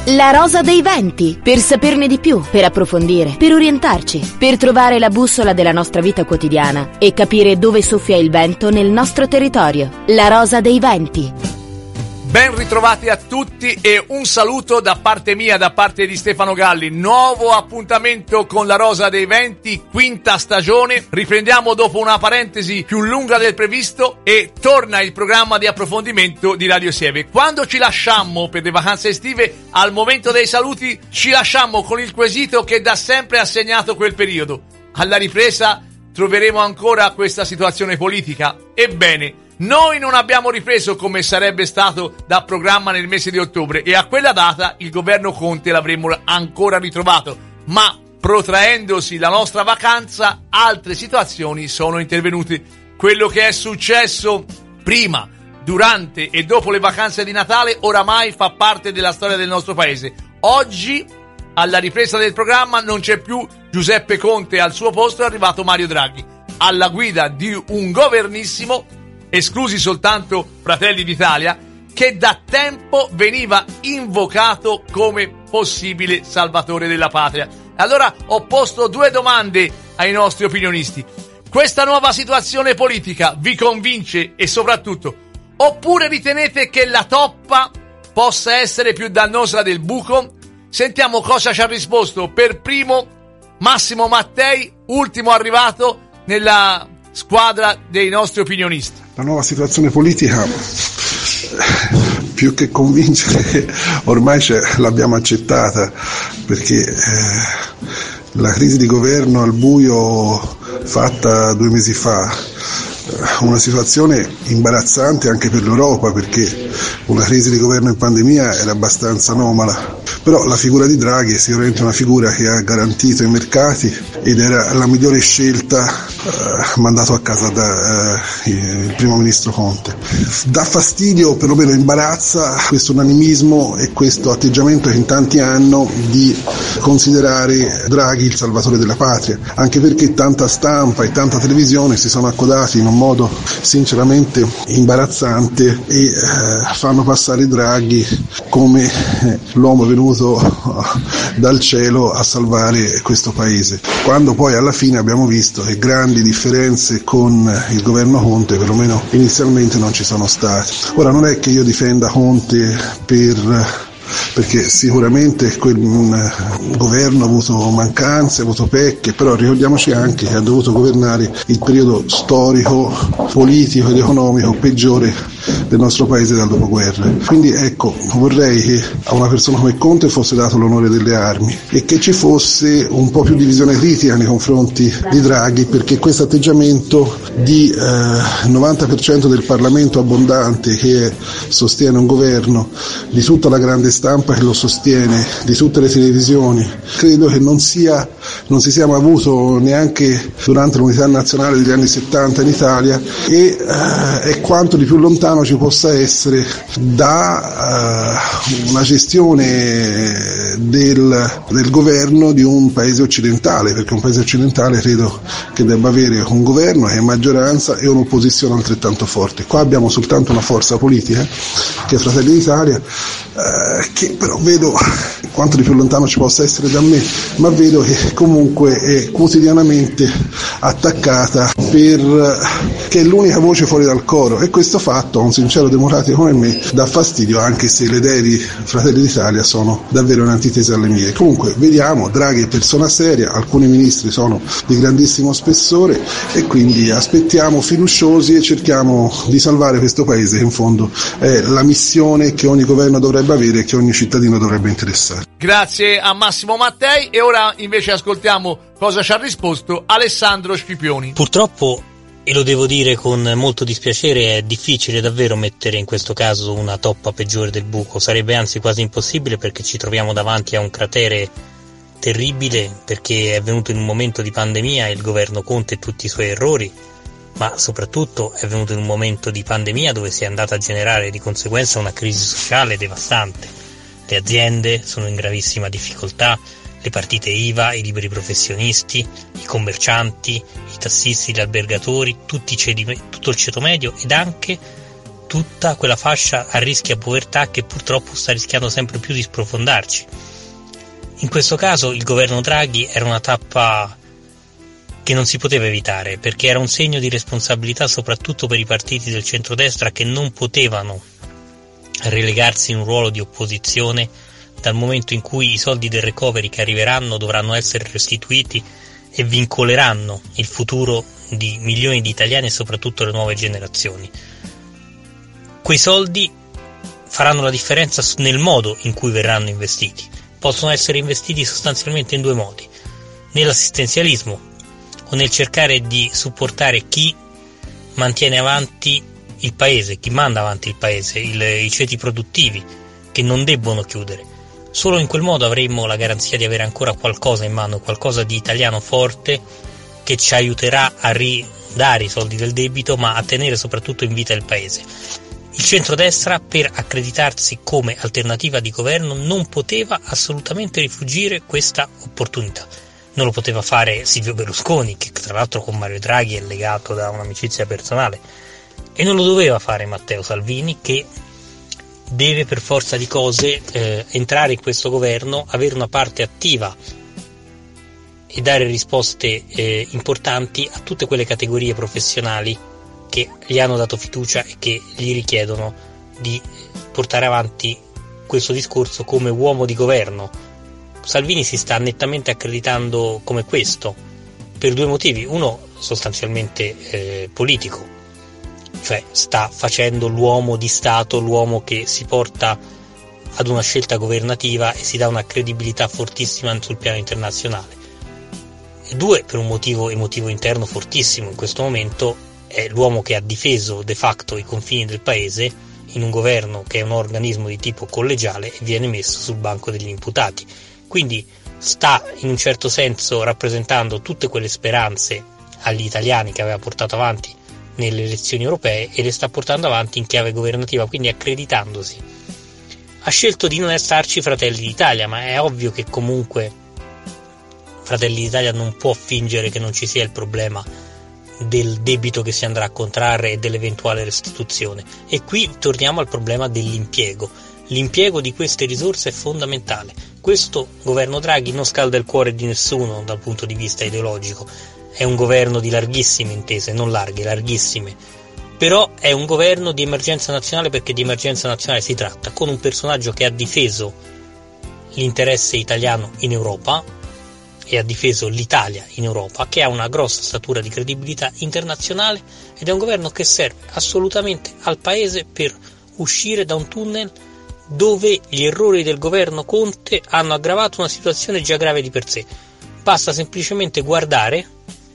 La Rosa dei Venti, per saperne di più, per approfondire, per orientarci, per trovare la bussola della nostra vita quotidiana e capire dove soffia il vento nel nostro territorio. La Rosa dei Venti. Ben ritrovati a tutti e un saluto da parte mia, da parte di Stefano Galli. Nuovo appuntamento con la Rosa dei Venti, quinta stagione. Riprendiamo dopo una parentesi più lunga del previsto e torna il programma di approfondimento di Radio Sieve. Quando ci lasciammo per le vacanze estive, al momento dei saluti, ci lasciammo con il quesito che da sempre ha segnato quel periodo. Alla ripresa troveremo ancora questa situazione politica? Ebbene, noi non abbiamo ripreso come sarebbe stato da programma nel mese di ottobre e a quella data il governo Conte l'avremmo ancora ritrovato, ma protraendosi la nostra vacanza altre situazioni sono intervenute. Quello che è successo prima, durante e dopo le vacanze di Natale oramai fa parte della storia del nostro paese. Oggi, alla ripresa del programma, non c'è più Giuseppe Conte al suo posto, è arrivato Mario Draghi alla guida di un governissimo, esclusi soltanto Fratelli d'Italia, che da tempo veniva invocato come possibile salvatore della patria. Allora ho posto due domande ai nostri opinionisti. Questa nuova situazione politica vi convince e soprattutto, oppure ritenete che la toppa possa essere più dannosa del buco? Sentiamo cosa ci ha risposto per primo Massimo Mattei, ultimo arrivato nella squadra dei nostri opinionisti. La nuova situazione politica, più che convincere, ormai l'abbiamo accettata, perché la crisi di governo al buio fatta 2 mesi fa, una situazione imbarazzante anche per l'Europa, perché una crisi di governo in pandemia era abbastanza anomala. Però la figura di Draghi è sicuramente una figura che ha garantito i mercati ed era la migliore scelta mandato a casa da il primo ministro Conte. Dà fastidio, perlomeno imbarazza, questo unanimismo e questo atteggiamento che in tanti hanno di considerare Draghi il salvatore della patria, anche perché tanta stampa e tanta televisione si sono accodati in un modo sinceramente imbarazzante e fanno passare Draghi come l'uomo venuto dal cielo a salvare questo paese, quando poi alla fine abbiamo visto che grandi differenze con il governo Conte perlomeno inizialmente non ci sono state. Ora non è che io difenda Conte perché sicuramente quel governo ha avuto mancanze, ha avuto pecche, però ricordiamoci anche che ha dovuto governare il periodo storico, politico ed economico peggiore del nostro paese dal dopoguerra. Quindi ecco, vorrei che a una persona come Conte fosse dato l'onore delle armi e che ci fosse un po' più di visione critica nei confronti di Draghi, perché questo atteggiamento di 90% del Parlamento abbondante che sostiene un governo, di tutta la grande stampa che lo sostiene, di tutte le televisioni, credo che non si sia mai avuto neanche durante l'unità nazionale degli anni 70 in Italia e è quanto di più lontano ci possa essere da una gestione del governo di un paese occidentale, perché un paese occidentale credo che debba avere un governo che è maggioranza e un'opposizione altrettanto forte. Qua abbiamo soltanto una forza politica che è Fratelli d'Italia, che però vedo quanto di più lontano ci possa essere da me, ma vedo che comunque è quotidianamente attaccata che è l'unica voce fuori dal coro, e questo fatto a un sincero democratico come me dà fastidio, anche se le idee di Fratelli d'Italia sono davvero un'antitesi alle mie. Comunque vediamo, Draghi è persona seria, alcuni ministri sono di grandissimo spessore e quindi aspettiamo fiduciosi e cerchiamo di salvare questo paese, che in fondo è la missione che ogni governo dovrebbe avere e che ogni cittadino dovrebbe interessare. Grazie a Massimo Mattei e ora invece ascoltiamo cosa ci ha risposto Alessandro Scipioni. Purtroppo, e lo devo dire con molto dispiacere, è difficile davvero mettere in questo caso una toppa peggiore del buco, sarebbe anzi quasi impossibile, perché ci troviamo davanti a un cratere terribile, perché è venuto in un momento di pandemia il governo Conte e tutti i suoi errori, ma soprattutto è venuto in un momento di pandemia dove si è andata a generare di conseguenza una crisi sociale devastante. Le aziende sono in gravissima difficoltà, le partite IVA, i liberi professionisti, i commercianti, i tassisti, gli albergatori, tutto il ceto medio ed anche tutta quella fascia a rischio povertà che purtroppo sta rischiando sempre più di sprofondarci. In questo caso il governo Draghi era una tappa che non si poteva evitare, perché era un segno di responsabilità soprattutto per i partiti del centrodestra, che non potevano relegarsi in un ruolo di opposizione dal momento in cui i soldi del recovery che arriveranno dovranno essere restituiti e vincoleranno il futuro di milioni di italiani e soprattutto le nuove generazioni. Quei soldi faranno la differenza nel modo in cui verranno investiti. Possono essere investiti sostanzialmente in due modi: nell'assistenzialismo o nel cercare di supportare chi mantiene avanti il paese, chi manda avanti il paese, i ceti produttivi che non debbono chiudere. Solo in quel modo avremo la garanzia di avere ancora qualcosa in mano, qualcosa di italiano forte che ci aiuterà a ridare i soldi del debito, ma a tenere soprattutto in vita il paese. Il centrodestra, per accreditarsi come alternativa di governo, non poteva assolutamente rifuggire questa opportunità. Non lo poteva fare Silvio Berlusconi, che tra l'altro con Mario Draghi è legato da un'amicizia personale, e non lo doveva fare Matteo Salvini, che deve per forza di cose entrare in questo governo, avere una parte attiva e dare risposte importanti a tutte quelle categorie professionali che gli hanno dato fiducia e che gli richiedono di portare avanti questo discorso come uomo di governo. Salvini si sta nettamente accreditando come questo per due motivi: uno sostanzialmente politico, cioè sta facendo l'uomo di Stato, l'uomo che si porta ad una scelta governativa e si dà una credibilità fortissima sul piano internazionale, e due, per un motivo emotivo interno fortissimo. In questo momento è l'uomo che ha difeso de facto i confini del paese in un governo che è un organismo di tipo collegiale e viene messo sul banco degli imputati. Quindi sta in un certo senso rappresentando tutte quelle speranze agli italiani che aveva portato avanti nelle elezioni europee e le sta portando avanti in chiave governativa, quindi accreditandosi. Ha scelto di non starci Fratelli d'Italia, ma è ovvio che comunque Fratelli d'Italia non può fingere che non ci sia il problema del debito che si andrà a contrarre e dell'eventuale restituzione. E qui torniamo al problema dell'impiego. L'impiego di queste risorse è fondamentale. Questo governo Draghi non scalda il cuore di nessuno dal punto di vista ideologico, è un governo di larghissime intese, non larghe, larghissime, però è un governo di emergenza nazionale, perché di emergenza nazionale si tratta, con un personaggio che ha difeso l'interesse italiano in Europa e ha difeso l'Italia in Europa, che ha una grossa statura di credibilità internazionale, ed è un governo che serve assolutamente al paese per uscire da un tunnel dove gli errori del governo Conte hanno aggravato una situazione già grave di per sé. Basta semplicemente guardare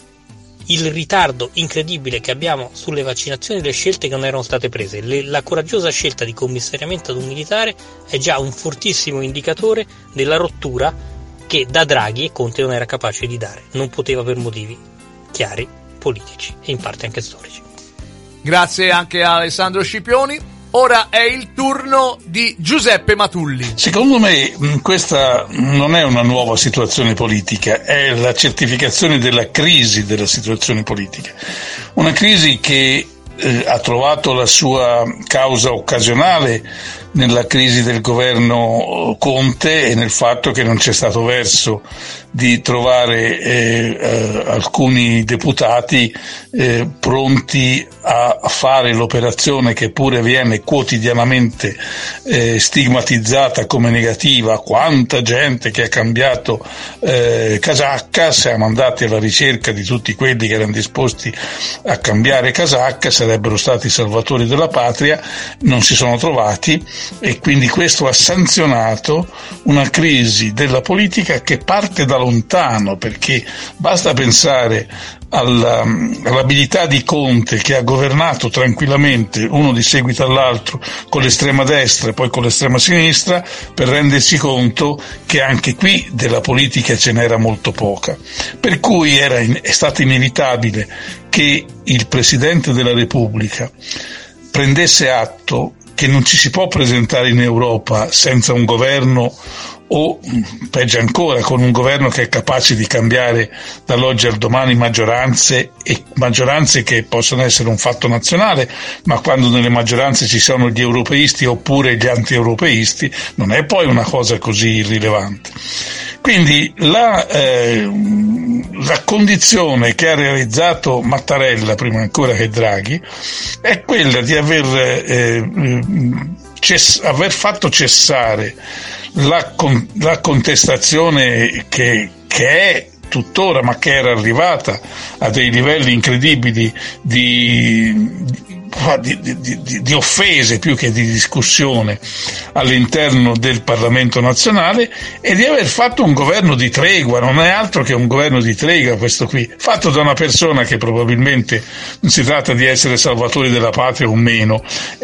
il ritardo incredibile che abbiamo sulle vaccinazioni, le scelte che non erano state prese. La coraggiosa scelta di commissariamento ad un militare è già un fortissimo indicatore della rottura che da Draghi e Conte non era capace di dare, non poteva per motivi chiari, politici e in parte anche storici. Grazie anche a Alessandro Scipioni. Ora è il turno di Giuseppe Matulli. Secondo me questa non è una nuova situazione politica, è la certificazione della crisi della situazione politica. Una crisi che ha trovato la sua causa occasionale nella crisi del governo Conte e nel fatto che non c'è stato verso di trovare alcuni deputati pronti a fare l'operazione che pure viene quotidianamente stigmatizzata come negativa. Quanta gente che ha cambiato casacca, siamo andati alla ricerca di tutti quelli che erano disposti a cambiare casacca, sarebbero stati i salvatori della patria, non si sono trovati, e quindi questo ha sanzionato una crisi della politica che parte da lontano, perché basta pensare all'abilità di Conte, che ha governato tranquillamente uno di seguito all'altro con l'estrema destra e poi con l'estrema sinistra, per rendersi conto che anche qui della politica ce n'era molto poca, per cui è stato inevitabile che il Presidente della Repubblica prendesse atto che non ci si può presentare in Europa senza un governo, o peggio ancora con un governo che è capace di cambiare dall'oggi al domani maggioranze che possono essere un fatto nazionale, ma quando nelle maggioranze ci sono gli europeisti oppure gli anti-europeisti non è poi una cosa così irrilevante. Quindi la condizione che ha realizzato Mattarella prima ancora che Draghi è quella di aver fatto cessare la contestazione che è tuttora, ma che era arrivata a dei livelli incredibili di offese più che di discussione all'interno del Parlamento nazionale, e di aver fatto un governo di tregua. Non è altro che un governo di tregua questo qui, fatto da una persona che probabilmente non si tratta di essere salvatori della patria o meno,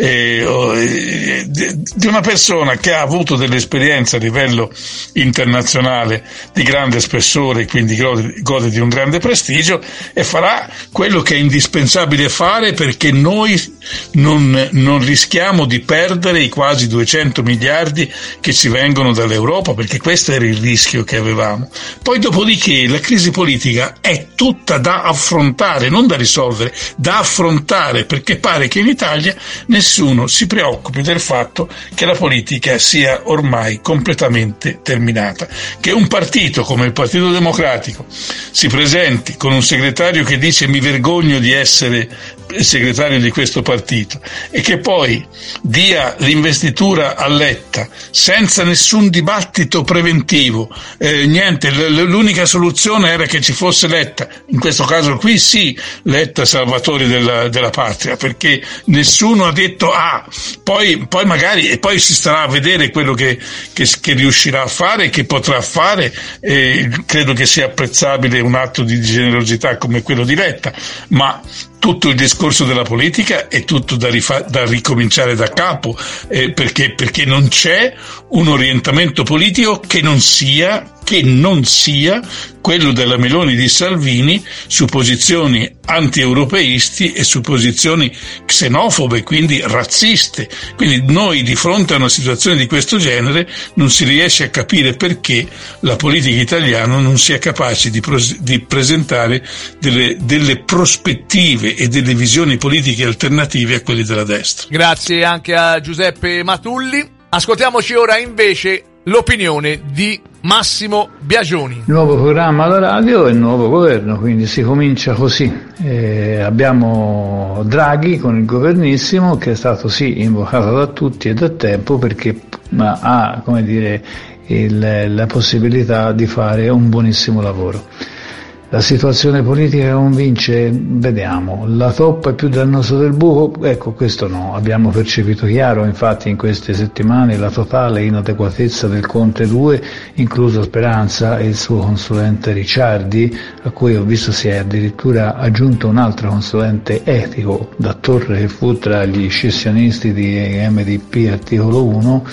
di una persona che ha avuto delle esperienze a livello internazionale di grande spessore, quindi gode di un grande prestigio, e farà quello che è indispensabile fare, perché noi non rischiamo di perdere i quasi 200 miliardi che ci vengono dall'Europa, perché questo era il rischio che avevamo. Poi dopodiché la crisi politica è tutta da affrontare, non da risolvere, da affrontare, perché pare che in Italia nessuno si preoccupi del fatto che la politica sia ormai completamente terminata, che un partito come il Partito Democratico si presenti con un segretario che dice mi vergogno di essere segretario di questo partito, e che poi dia l'investitura a Letta senza nessun dibattito preventivo, niente, l'unica soluzione era che ci fosse Letta. In questo caso qui sì, Letta salvatore della patria, perché nessuno ha detto poi magari, e poi si starà a vedere quello che riuscirà a fare, che potrà fare. Credo che sia apprezzabile un atto di generosità come quello di Letta, ma tutto il discorso della politica è tutto da ricominciare da capo, perché non c'è un orientamento politico che non sia quello della Meloni di Salvini su posizioni anti-europeisti e su posizioni xenofobe, quindi razziste. Quindi noi, di fronte a una situazione di questo genere, non si riesce a capire perché la politica italiana non sia capace di presentare delle prospettive e delle visioni politiche alternative a quelle della destra. Grazie anche a Giuseppe Matulli. Ascoltiamoci ora invece l'opinione di Massimo Biagioni. Il nuovo programma alla radio e il nuovo governo, quindi si comincia così. Abbiamo Draghi con il governissimo, che è stato sì invocato da tutti e da tempo, perché ha, come dire, la possibilità di fare un buonissimo lavoro. La situazione politica convince? Vediamo. La toppa è più dannosa del buco? Ecco, questo no. Abbiamo percepito chiaro, infatti, in queste settimane la totale inadeguatezza del Conte 2, incluso Speranza e il suo consulente Ricciardi, a cui ho visto si è addirittura aggiunto un altro consulente etico, da Torre, che fu tra gli scissionisti di MDP articolo 1,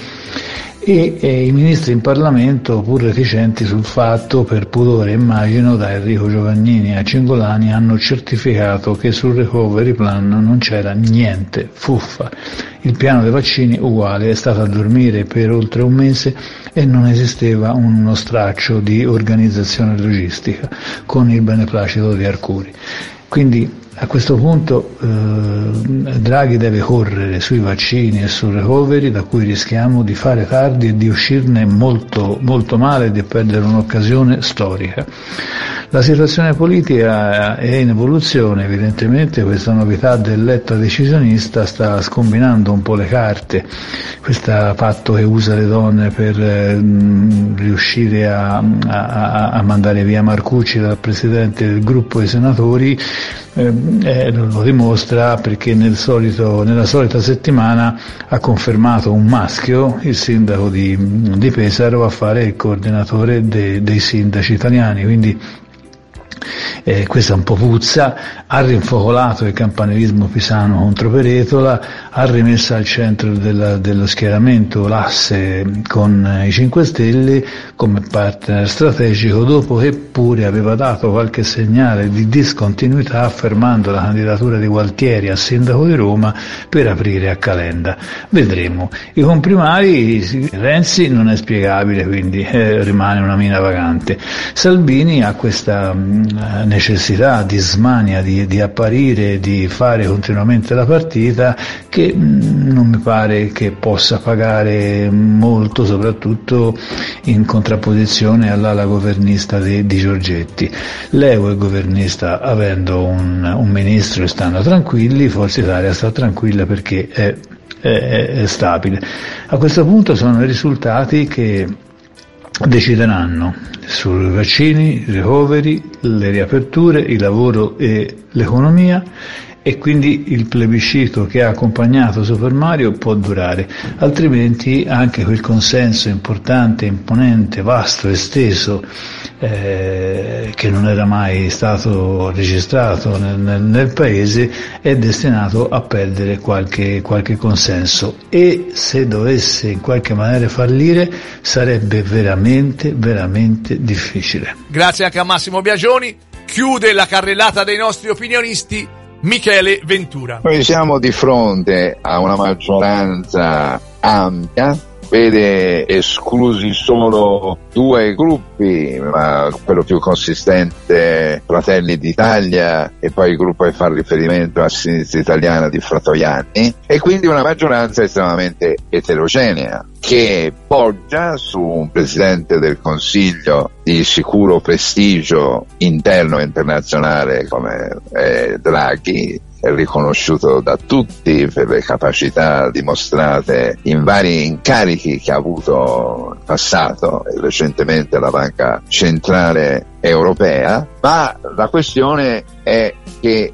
e i ministri in Parlamento, pur reticenti sul fatto, per pudore immagino, da Enrico Giovannini a Cingolani, hanno certificato che sul recovery plan non c'era niente, fuffa. Il piano dei vaccini uguale, è stato a dormire per oltre un mese e non esisteva uno straccio di organizzazione logistica, con il beneplacito di Arcuri. Quindi a questo punto Draghi deve correre sui vaccini e sul recovery, da cui rischiamo di fare tardi e di uscirne molto, molto male e di perdere un'occasione storica. La situazione politica è in evoluzione, evidentemente questa novità del Letta decisionista sta scombinando un po' le carte, questo fatto che usa le donne per riuscire a mandare via Marcucci dal presidente del gruppo dei senatori. Lo dimostra perché nella solita settimana ha confermato un maschio, il sindaco di Pesaro, a fare il coordinatore dei sindaci italiani, quindi questa un po' puzza, ha rinfocolato il campanilismo pisano contro Peretola, ha rimesso al centro dello schieramento l'asse con i 5 Stelle come partner strategico, dopo che pure aveva dato qualche segnale di discontinuità affermando la candidatura di Gualtieri a sindaco di Roma per aprire a Calenda. Vedremo. I comprimari, Renzi non è spiegabile, quindi rimane una mina vagante. Salvini ha questa necessità di smania di apparire, di fare continuamente la partita, che non mi pare che possa pagare molto, soprattutto in contrapposizione all'ala governista di Giorgetti. L'EU è governista avendo un ministro e stanno tranquilli, Forza Italia sta tranquilla perché è stabile. A questo punto sono i risultati che decideranno sui vaccini, i ricoveri, le riaperture, il lavoro e l'economia, e quindi il plebiscito che ha accompagnato Super Mario può durare, altrimenti anche quel consenso importante, imponente, vasto, esteso, che non era mai stato registrato nel paese, è destinato a perdere qualche consenso, e se dovesse in qualche maniera fallire sarebbe veramente difficile. Grazie anche a Massimo Biagioni. Chiude la carrellata dei nostri opinionisti Michele Ventura. Noi siamo di fronte a una maggioranza ampia, vede esclusi solo 2 gruppi, ma quello più consistente Fratelli d'Italia e poi il gruppo che fa riferimento a Sinistra Italiana di Fratoianni, e quindi una maggioranza estremamente eterogenea che poggia su un Presidente del Consiglio di sicuro prestigio interno e internazionale come Draghi, è riconosciuto da tutti per le capacità dimostrate in vari incarichi che ha avuto in passato e recentemente alla Banca Centrale Europea, ma la questione è che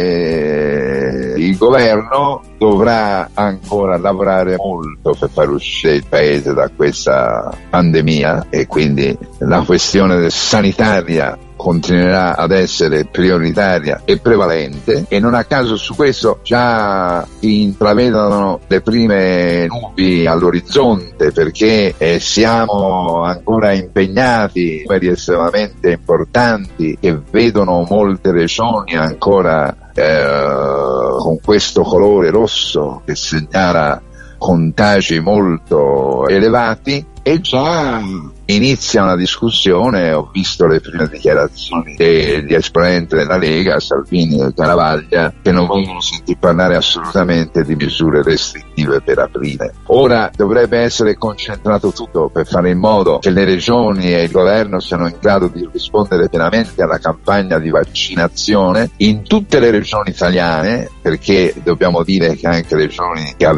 il governo dovrà ancora lavorare molto per far uscire il paese da questa pandemia, e quindi la questione sanitaria continuerà ad essere prioritaria e prevalente, e non a caso su questo già si intravedono le prime nubi all'orizzonte, perché siamo ancora impegnati in numeri estremamente importanti che vedono molte regioni ancora con questo colore rosso che segnala contagi molto elevati, e già inizia una discussione. Ho visto le prime dichiarazioni degli esponenti della Lega, Salvini e Garavaglia, che non vogliono sentir parlare assolutamente di misure restrittive per aprile. Ora dovrebbe essere concentrato tutto per fare in modo che le regioni e il governo siano in grado di rispondere pienamente alla campagna di vaccinazione in tutte le regioni italiane, perché dobbiamo dire che anche regioni che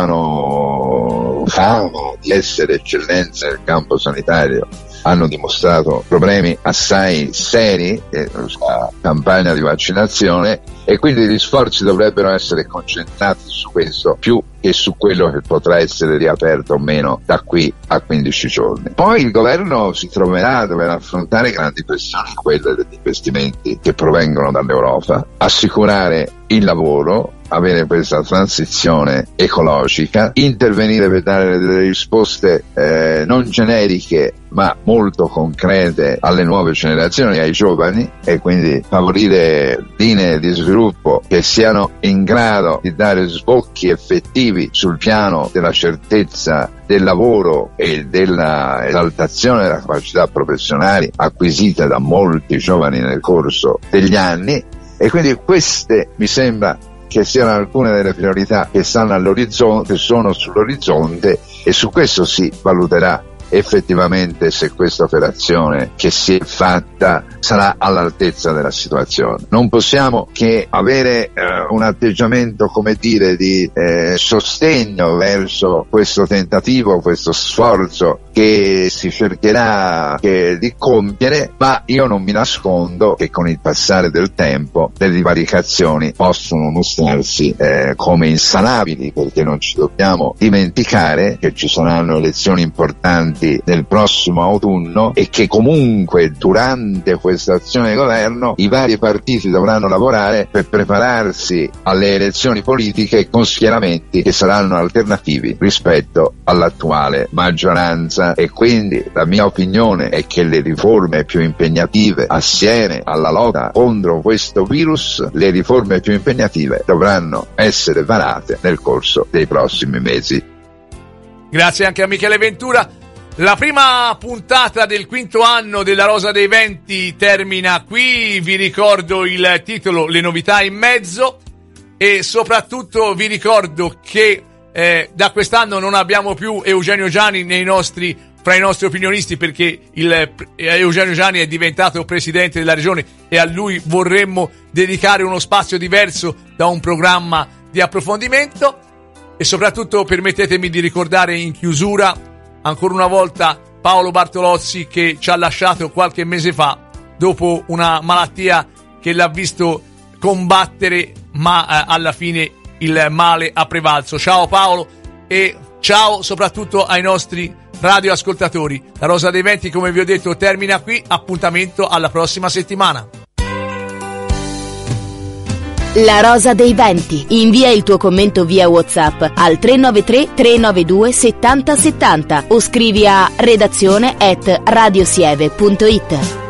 avevano fama di essere eccellenze nel campo sanitario hanno dimostrato problemi assai seri nella campagna di vaccinazione, e quindi gli sforzi dovrebbero essere concentrati su questo più che su quello che potrà essere riaperto o meno da qui a 15 giorni. Poi il governo si troverà a dover affrontare grandi pressioni, quelle degli investimenti che provengono dall'Europa, assicurare il lavoro, avere questa transizione ecologica, intervenire per dare delle risposte non generiche ma molto concrete alle nuove generazioni, ai giovani, e quindi favorire linee di sviluppo che siano in grado di dare sbocchi effettivi sul piano della certezza del lavoro e della esaltazione della capacità professionali acquisite da molti giovani nel corso degli anni. E quindi queste mi sembra che siano alcune delle priorità che stanno all'orizzonte, che sono sull'orizzonte, e su questo si valuterà effettivamente se questa operazione che si è fatta sarà all'altezza della situazione. Non possiamo che avere un atteggiamento, come dire, di sostegno verso questo tentativo, questo sforzo che si cercherà di compiere, ma io non mi nascondo che con il passare del tempo le divaricazioni possono mostrarsi come insanabili, perché non ci dobbiamo dimenticare che ci saranno elezioni importanti votati nel prossimo autunno e che comunque durante questa azione di governo i vari partiti dovranno lavorare per prepararsi alle elezioni politiche con schieramenti che saranno alternativi rispetto all'attuale maggioranza, e quindi la mia opinione è che le riforme più impegnative assieme alla lotta contro questo virus, le riforme più impegnative dovranno essere varate nel corso dei prossimi mesi. Grazie anche a Michele Ventura. La prima puntata del quinto anno della Rosa dei Venti termina qui. Vi ricordo il titolo, le novità in mezzo, e soprattutto vi ricordo che da quest'anno non abbiamo più Eugenio Giani fra i nostri opinionisti, perché Eugenio Giani è diventato presidente della regione e a lui vorremmo dedicare uno spazio diverso da un programma di approfondimento. E soprattutto permettetemi di ricordare in chiusura ancora una volta Paolo Bartolozzi, che ci ha lasciato qualche mese fa dopo una malattia che l'ha visto combattere, ma alla fine il male ha prevalso. Ciao Paolo, e ciao soprattutto ai nostri radioascoltatori. La Rosa dei Venti, come vi ho detto, termina qui. Appuntamento alla prossima settimana. La Rosa dei Venti. Invia il tuo commento via WhatsApp al 393 392 7070 o scrivi a redazione@radiosieve.it.